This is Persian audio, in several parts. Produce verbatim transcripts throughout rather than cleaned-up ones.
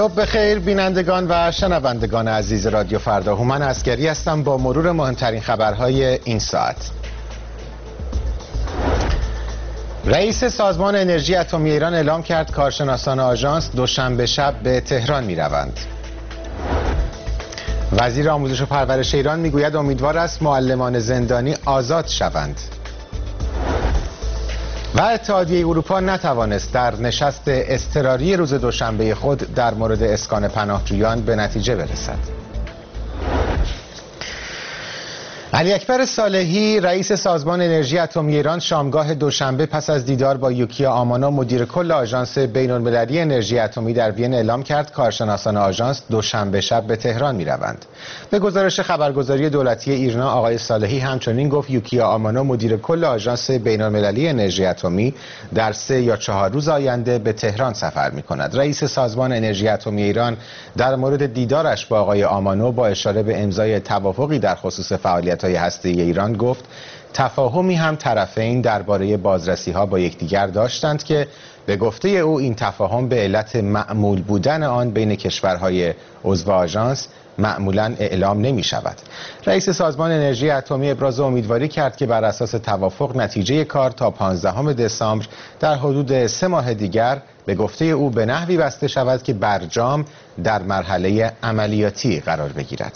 صبح بخیر بینندگان و شنوندگان عزیز رادیو فردا. هومن عسگری هستم با مرور مهمترین خبرهای این ساعت. رئیس سازمان انرژی اتمی ایران اعلام کرد کارشناسان آژانس دوشنبه شب به تهران می روند. وزیر آموزش و پرورش ایران میگوید امیدوار است معلمان زندانی آزاد شوند. و اتحادیه اروپا نتوانست در نشست اضطراری روز دوشنبه خود در مورد اسکان پناهجویان به نتیجه برسد. علی اکبر صالحی رئیس سازمان انرژی اتمی ایران شامگاه دوشنبه پس از دیدار با یوکیا آمانا مدیر کل آژانس بین‌المللی انرژی اتمی در وین اعلام کرد کارشناسان آژانس دوشنبه شب به تهران می‌روند. به گزارش خبرگزاری دولتی ایرنا آقای صالحی همچنین گفت یوکیا آمانا مدیر کل آژانس بین‌المللی انرژی اتمی در سه یا چهار روز آینده به تهران سفر می‌کند. رئیس سازمان انرژی اتمی ایران در مورد دیدارش با آقای آمانو با اشاره به امضای توافقی در خصوص فعالیت هسته‌ای ایران گفت تفاهمی هم طرفین درباره بازرسی‌ها با یکدیگر داشتند که به گفته او این تفاهم به علت معمول بودن آن بین کشورهای عضو آژانس معمولاً اعلام نمی شود. رئیس سازمان انرژی اتمی ابراز امیدواری کرد که بر اساس توافق نتیجه کار تا پانزدهم دسامبر در حدود سه ماه دیگر به گفته او به نحوی بسته شود که برجام در مرحله عملیاتی قرار بگیرد.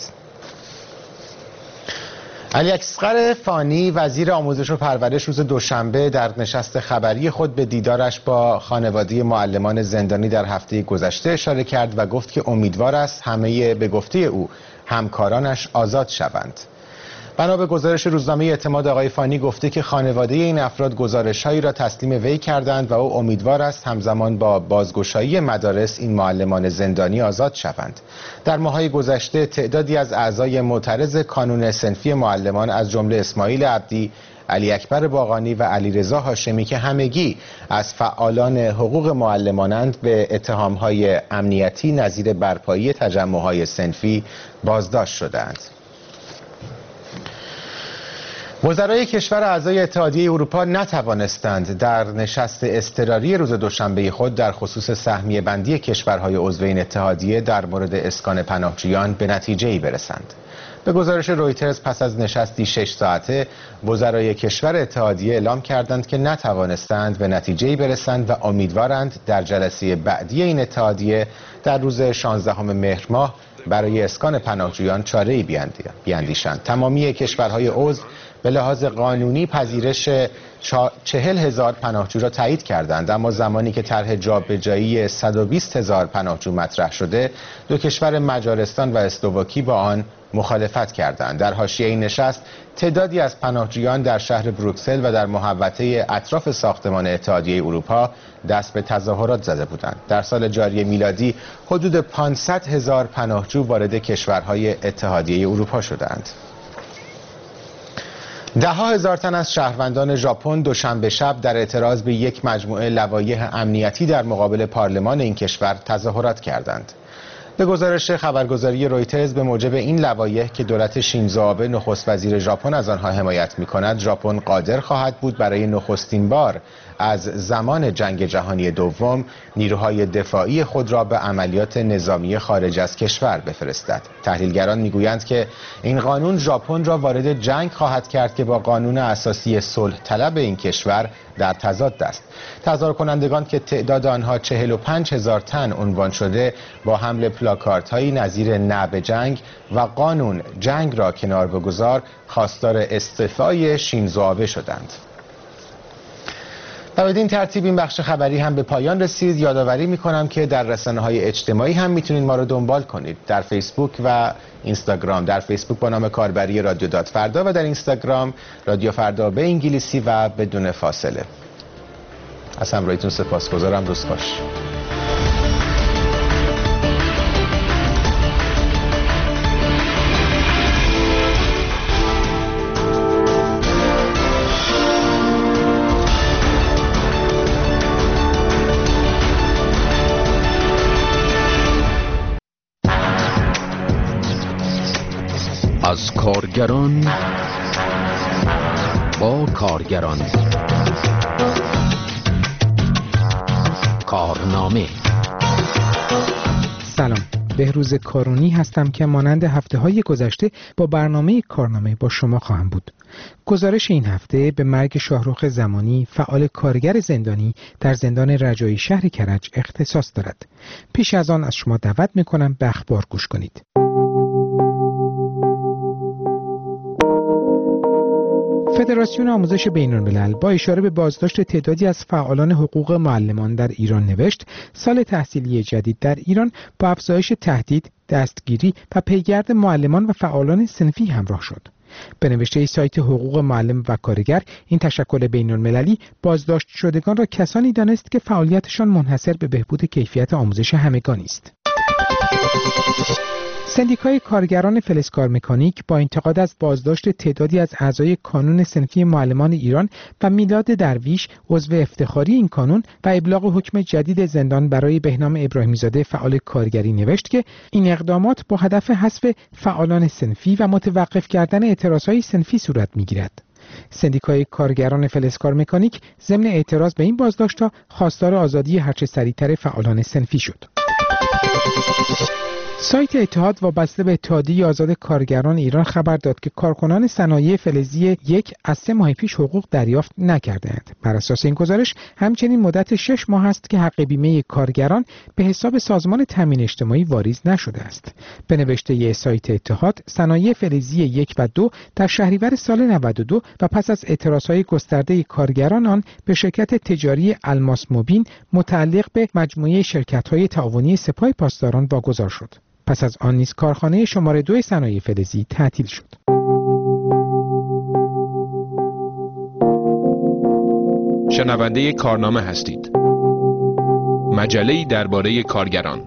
علی اکبر فانی وزیر آموزش و پرورش روز دوشنبه در نشست خبری خود به دیدارش با خانواده معلمان زندانی در هفته گذشته اشاره کرد و گفت که امیدوار است همه به گفته او همکارانش آزاد شوند. بنا به گزارش روزنامه اعتماد آقای فانی گفته که خانواده این افراد گزارش‌هایی را تسلیم وی کردند و او امیدوار است همزمان با بازگشایی مدارس این معلمان زندانی آزاد شوند. در ماه‌های گذشته تعدادی از اعضای معترض کانون صنفی معلمان از جمله اسماعیل عبدی، علی اکبر باقانی و علیرضا هاشمی که همگی از فعالان حقوق معلمانند به اتهام‌های امنیتی نظیر برپایی تجمع‌های صنفی بازداشت شدند. وزرای کشور اعضای اتحادیه اروپا نتوانستند در نشست اضطراری روز دوشنبه خود در خصوص سهمیه بندی کشورهای عضو این اتحادیه در مورد اسکان پناهجویان به نتیجه‌ای برسند. به گزارش رویترز پس از نشستی شش ساعته وزرای کشور اتحادیه اعلام کردند که نتوانستند به نتیجه‌ای برسند و امیدوارند در جلسه بعدی این اتحادیه در روز شانزدهم مهر ماه برای اسکان پناهجویان چاره‌ای بیاندیشند. تمامی کشورهای عضو به لحاظ قانونی پذیرش چهل هزار پناهجو را تایید کردند، اما زمانی که طرح جابجایی صد و بیست هزار پناهجو مطرح شده دو کشور مجارستان و اسلواکی با آن مخالفت کردند. در حاشیه این نشست تعدادی از پناهجویان در شهر بروکسل و در محوطه اطراف ساختمان اتحادیه اروپا دست به تظاهرات زده بودند. در سال جاری میلادی حدود پانصد هزار پناهجو وارد کشورهای اتحادیه اروپا شدند. ده ها هزار تن از شهروندان ژاپن دوشنبه شب در اعتراض به یک مجموعه لوایح امنیتی در مقابل پارلمان این کشور تظاهرات کردند. به گزارش خبرگزاری رویترز به موجب این لوایح که دولت شینزو آبه نخست وزیر ژاپن از آنها حمایت می‌کند، ژاپن قادر خواهد بود برای نخستین بار از زمان جنگ جهانی دوم نیروهای دفاعی خود را به عملیات نظامی خارج از کشور بفرستد. تحلیلگران میگویند که این قانون ژاپن را وارد جنگ خواهد کرد که با قانون اساسی صلح طلب این کشور در تضاد است. تظاهر کنندگان که تعداد آنها چهل و پنج هزار تن عنوان شده با حمل پلاکارت هایی نظیر نه به جنگ و قانون جنگ را کنار بگذار خواستار استعفای شینزو آبه شدند. و بدین ترتیب این بخش خبری هم به پایان رسید. یادآوری میکنم که در رسانه‌های اجتماعی هم میتونید ما رو دنبال کنید، در فیسبوک و اینستاگرام. در فیسبوک با نام کاربری رادیو دات فردا و در اینستاگرام رادیو فردا به انگلیسی و بدون فاصله. از همراهیتون سپاسگزارم. روز خوش. از کارگران با کارگران، کارنامه سلام، بهروز کارونی هستم که مانند هفته‌های گذشته با برنامه کارنامه با شما خواهم بود. گزارش این هفته به مرگ شاهرخ زمانی، فعال کارگر زندانی در زندان رجایی شهر کرج اختصاص دارد. پیش از آن از شما دعوت می‌کنم به اخبار گوش کنید. فدراسیون آموزش بین‌الملل با اشاره به بازداشت تعدادی از فعالان حقوق معلمان در ایران نوشت سال تحصیلی جدید در ایران با افزایش تهدید، دستگیری و پیگرد معلمان و فعالان صنفی همراه شد. به نوشته سایت حقوق معلم و کارگر، این تشکل بین‌المللی بازداشت شدگان را کسانی دانست که فعالیتشان منحصر به بهبود کیفیت آموزش همگانی است. سندیکای کارگران فلزکار مکانیک با انتقاد از بازداشت تعدادی از اعضای کانون صنفی معلمان ایران و میلاد درویش عضو افتخاری این کانون و ابلاغ حکم جدید زندان برای بهنام ابراهیمی‌زاده فعال کارگری نوشت که این اقدامات با هدف حذف فعالان صنفی و متوقف کردن اعتراضهای صنفی صورت می‌گیرد. سندیکای کارگران فلزکار مکانیک ضمن اعتراض به این بازداشت‌ها خواستار آزادی هرچه سریعتر فعالان صنفی شد. سایت اتحاد وابسته به اتحادیه آزاد کارگران ایران خبر داد که کارکنان صنایع فلزی یک از سه ماه پیش حقوق دریافت نکردند. بر اساس این گزارش همچنین مدت شش ماه است که حق بیمه کارگران به حساب سازمان تامین اجتماعی واریز نشده است. به نوشته سایت اتحاد، صنایع فلزی یک و دو در شهریور سال نود و دو و پس از اعتراضهای گسترده کارگران آن به شرکت تجاری الماس موبین متعلق به مجموعه شرکت‌های تعاونی سپاه پاسداران واگذار شد. پس از آن نیز کارخانه شماره دو صنایع فلزی تعطیل شد. شنونده کارنامه هستید. مجله‌ای درباره کارگران.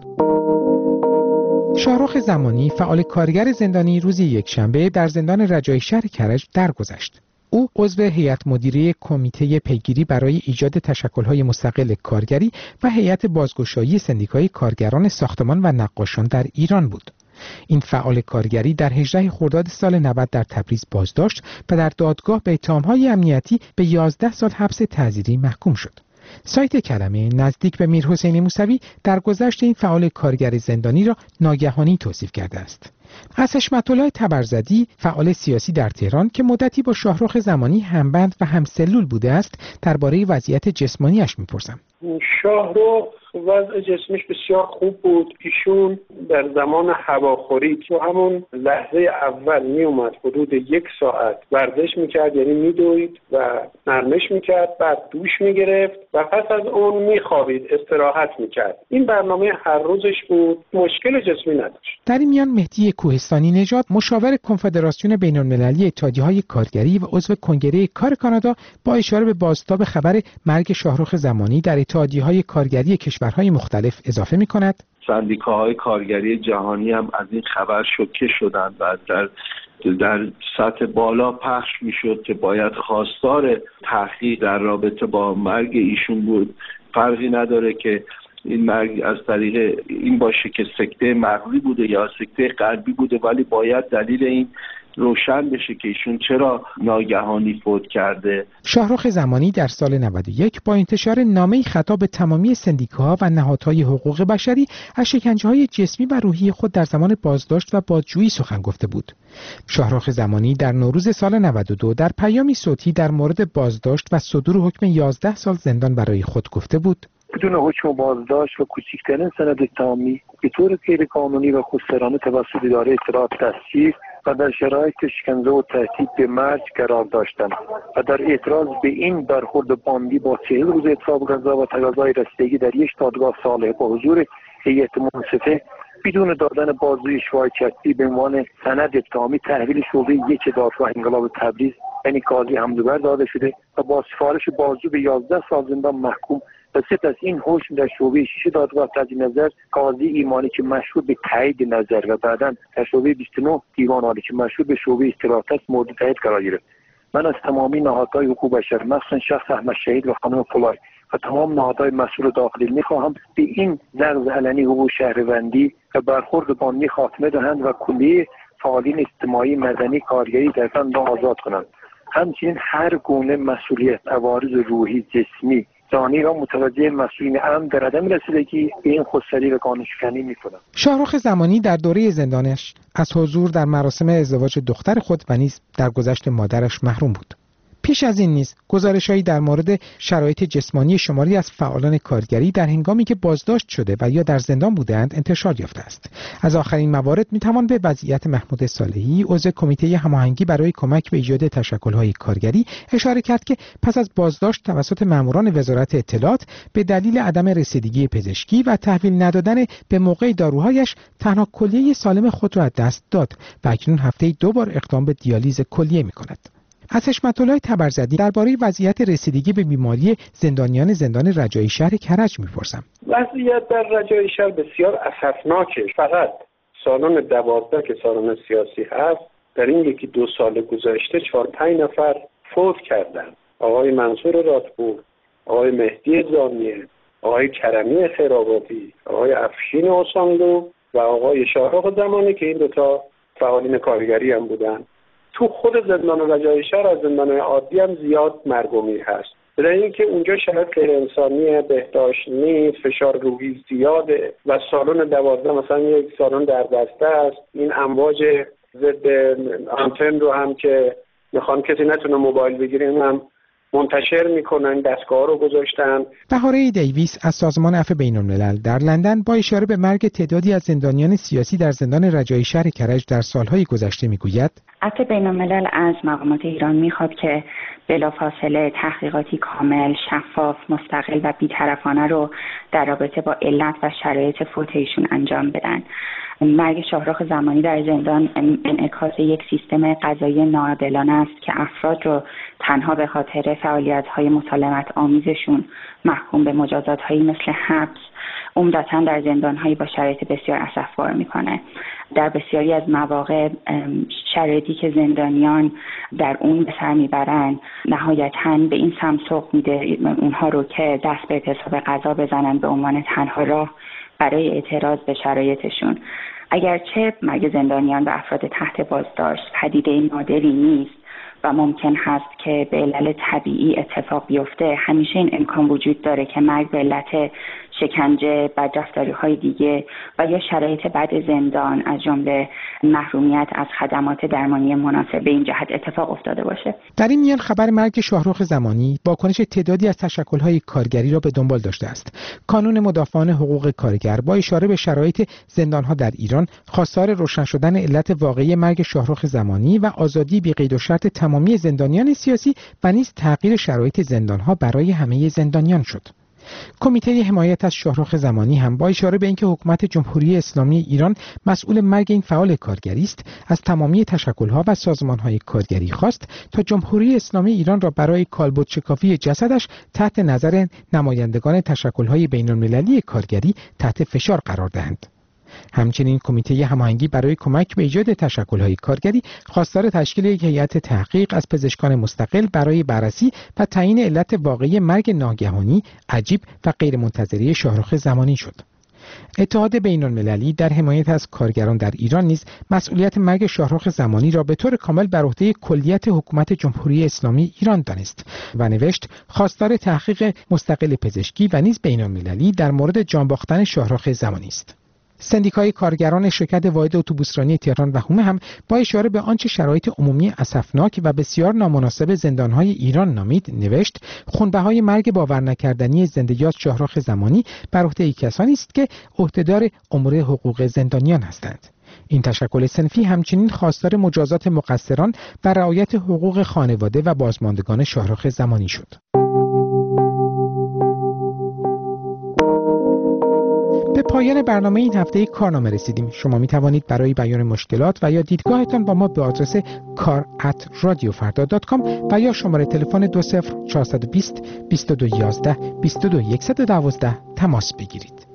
شاهرخ زمانی، فعال کارگر زندانی، روز یکشنبه در زندان رجایی شهر کرج درگذشت. او عضو هیئت مدیره کمیته پیگیری برای ایجاد تشکل‌های مستقل کارگری و هیئت بازگشایی سندیکای کارگران ساختمان و نقاشان در ایران بود. این فعال کارگری در هجدهم خرداد سال نود در تبریز بازداشت و در دادگاه به اتهام‌های امنیتی به یازده سال حبس تعزیری محکوم شد. سایت کلمه نزدیک به میرحسین موسوی درگذشت این فعال کارگر زندانی را ناگهانی توصیف کرده است. از حشمت‌الله تبرزدی، فعال سیاسی در تهران که مدتی با شاهرخ زمانی همبند و همسلول بوده است، درباره وضعیت جسمانیش می‌پرسم. شاهرخ وضع جسمش بسیار خوب بود. ایشون در زمان هواخوری تو همون لحظه اول می اومد حدود یک ساعت ورزش میکرد، یعنی میدوید و نرمش میکرد، بعد دوش میگرفت و پس از اون میخوابید، استراحت میکرد. این برنامه هر روزش بود، مشکل جسمی نداشت. در این میان مهدی کوهستانی نژاد، مشاور کنفدراسیون بین‌المللی اتحادیه‌های کارگری و عضو کنگره کار کانادا، با اشاره به بازتاب خبر مرگ شاهرخ زمانی در اتحادیه‌های کارگری کشورهای مختلف اضافه می‌کند: سندیکاهای کارگری جهانی هم از این خبر شوکه شدند و در در سطح بالا پخش میشد که باید خواستار تحقیق در رابطه با مرگ ایشون بود. فرقی نداره که این مرگ از طریق این باشه که سکته مغزی بوده یا سکته قلبی بوده، ولی باید دلیل این روشن بشه که ایشون چرا ناگهانی فوت کرده. شاهرخ زمانی در سال نود و یک با انتشار نامه‌ای خطاب به تمامی سندیکاها و نهادهای حقوق بشری از شکنجه‌های جسمی و روحی خود در زمان بازداشت و بازجویی سخن گفته بود. شاهرخ زمانی در نوروز سال نود و دو در پیامی صوتی در مورد بازداشت و صدور حکم یازده سال زندان برای خود گفته بود: بدون حکم بازداشت و کوچکترین سند اتهامی به طور غیرقانونی و خودسرانه توسط اداره اطلاعات دستگیر و در شرایط شکنجه و تهدید به مرگ قرار داشتم و در اعتراض به این برخورد باندی با چهل روز اعتصاب غذا و تقاضای رسیدگی در یک دادگاه صالح با حضور هیئت منصفه بدون دادن بازجویی شواهد شخصی به عنوان سند اتهامی تحویل شعبه یک دادگاه انقلاب تبریز یعنی قاضی حمدوبر داده شده و با سفارش بازجو به یازده سال زندان محکوم و سپس این حکم در شعبه شش دادگاه تجدید نظر قاضی ایمانی که مشهور به تایید نظر و بعداً در شعبه بیست و نه دیوان عالی که مشهور به شعبه استراحت است مورد تایید قرار گرفت. من از تمامی نهادهای حقوق بشر، مخصوصا شخص احمد شهید و خانم فولای و تمام نهادهای مسئول داخلی می‌خواهم به این نقض علنی حقوق شهروندی و برخورد باندی خاتمه دهند و کلیه فعالین اجتماعی، مدنی، کارگری در زندان آزاد کنند. همچنین هر گونه مسئولیت، عوارض روحی، جسمی جهانی ایران متوجه مسئولین امن در عدم رسیدگی به این خودسری و قانون‌شکنی می‌کنند. شاهرخ زمانی در دوره زندانش از حضور در مراسم ازدواج دختر خود و نیز در گذشت مادرش محروم بود. پیش از این نیز گزارش‌هایی در مورد شرایط جسمانی شماری از فعالان کارگری در هنگامی که بازداشت شده و یا در زندان بودند انتشار یافته است. از آخرین موارد می‌توان به وضعیت محمود صالحی، عضو کمیته هماهنگی برای کمک به ایجاد تشکل‌های کارگری اشاره کرد که پس از بازداشت توسط ماموران وزارت اطلاعات به دلیل عدم رسیدگی پزشکی و تحویل ندادن به موقع داروهایش تنها کلیه سالم خود را از دست داد و اکنون هفته‌ای دو بار اقدام به دیالیز کلیه می‌کند. از حشمت الله تبرزدی درباره وضعیت رسیدگی به بیماری زندانیان زندان رجایی شهر کرج می‌پرسم. وضعیت در رجایی شهر بسیار اسفناکه. فقط سالن دوازده که سالن سیاسی هست در این یکی دو سال گذشته چهار پنج نفر فوت کردند. آقای منصور راتپور، آقای مهدی زانیه، آقای کرمی خیرآبادی، آقای افشین اوسانلو و آقای شاهرخ زمانی که این دوتا فعالین کارگری هم بودن. تو خود زندان رجایی شهر از زندان‌های عادی هم زیاد مرگ و میر هست. برای اینکه اونجا شهر غیر انسانیه، بهداشت نیست، فشار روحی زیاده و سالن دوازده مثلا یک سالن در بسته است. این امواج ضد آنتن رو هم که میخوان کسی نتونه موبایل بگیره هم منتشر میکنن، دستگاه رو گذاشتن. بهاره دیویس از سازمان عفو بین‌الملل در لندن با اشاره به مرگ تعدادی از زندانیان سیاسی در زندان رجایی شهر کرج در سالهای گذشته میگوید عفو بین‌الملل از مقامات ایران میخواد که بلافاصله تحقیقاتی کامل، شفاف، مستقل و بی‌طرفانه رو در رابطه با علت و شرایط فوت ایشون انجام بدن. مرگ شاهرخ زمانی در زندان انعکاس یک سیستم قضایی ناعادلانه است که افراد رو تنها به خاطر فعالیت‌های مسالمت آمیزشون محکوم به مجازات‌هایی مثل حبس، عمدتاً در زندان‌هایی با شرایط بسیار اسفبار می‌کنه. در بسیاری از مواقع شرایطی که زندانیان در اون به سر میبرن نهایتاً به این سمت سوق میده اونها رو که دست به اعتصاب قضا بزنن به عنوان تنها راه برای اعتراض به شرایطشون. اگرچه مرگ زندانیان و افراد تحت بازداشت پدیده نادری نیست و ممکن هست که به علل طبیعی اتفاق بیفته، همیشه این امکان وجود داره که مرگ به علت شکنجه، بدرفتاری‌های دیگه و یا شرایط بد زندان از جمله محرومیت از خدمات درمانی مناسب به این جهت اتفاق افتاده باشه. در این میان خبر مرگ شاهرخ زمانی واکنش تعدادی از تشکل‌های کارگری را به دنبال داشته است. کانون مدافعان حقوق کارگر با اشاره به شرایط زندان‌ها در ایران خواستار روشن شدن علت واقعی مرگ شاهرخ زمانی و آزادی بی قید و شرط تمامی زندانیان سیاسی و نیز تغییر شرایط زندان‌ها برای همه زندانیان شد. کمیته حمایت از شاهرخ زمانی هم با اشاره به اینکه حکومت جمهوری اسلامی ایران مسئول مرگ این فعال کارگری است، از تمامی تشکل‌ها و سازمان‌های کارگری خواست تا جمهوری اسلامی ایران را برای کالبد شکافی جسدش تحت نظر نمایندگان تشکل‌های بین‌المللی کارگری تحت فشار قرار دهند. همچنین کمیته هماهنگی برای کمک به ایجاد تشکل‌های کارگری خواستار تشکیل یک هیئت تحقیق از پزشکان مستقل برای بررسی و تعیین علت واقعی مرگ ناگهانی، عجیب و غیرمنتظره شاهرخ زمانی شد. اتحاد بین‌المللی در حمایت از کارگران در ایران نیز مسئولیت مرگ شاهرخ زمانی را به طور کامل بر عهده کلیت حکومت جمهوری اسلامی ایران دانست و نوشت خواستار تحقیق مستقل پزشکی و نیز بین‌المللی در مورد جان باختن شاهرخ زمانی است. سندیکای کارگران شرکت واحد اتوبوسرانی تهران و حومه هم با اشاره به آنچه شرایط عمومی اسفناک و بسیار نامناسب زندان‌های ایران نامید نوشت خونبهای مرگ باور نکردنی زنده‌یاد شاهرخ زمانی بر عهده کسانی است که عهدهدار امور حقوق زندانیان هستند. این تشکل صنفی همچنین خواستار مجازات مقصران و رعایت حقوق خانواده و بازماندگان شاهرخ زمانی شد. به پایان برنامه این هفته کارنامه رسیدیم. شما می توانید برای بیان مشکلات و یا دیدگاهتان با ما به آدرس کار ات رادیو فردا دات کام و یا شماره تلفن دو صفر چهار دو صفر بیست بیست و دو یازده بیست و دو صد و دوازده تماس بگیرید.